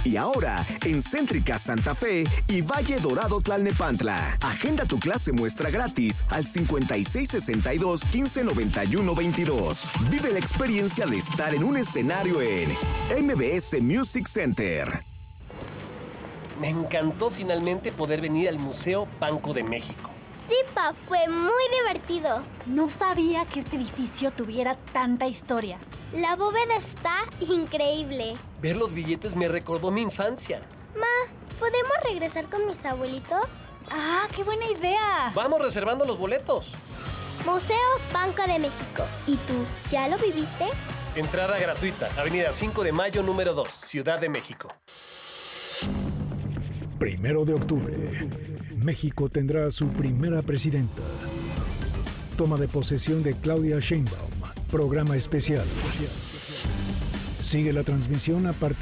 Y ahora, en Céntrica Santa Fe y Valle Dorado Tlalnepantla. Agenda tu clase muestra gratis al 5662-1591-22. Vive la experiencia de estar en un escenario en MBS Music Center. Me encantó finalmente poder venir al Museo Banco de México. Sí, Pa, fue muy divertido. No sabía que este edificio tuviera tanta historia. La bóveda está increíble. Ver los billetes me recordó mi infancia. Ma, ¿podemos regresar con mis abuelitos? ¡Ah, qué buena idea! Vamos reservando los boletos. Museo Banco de México. ¿Y tú, ya lo viviste? Entrada gratuita, Avenida 5 de Mayo, número 2, Ciudad de México. 1 de octubre, México tendrá a su primera presidenta. Toma de posesión de Claudia Sheinbaum. Programa especial. Sigue la transmisión a partir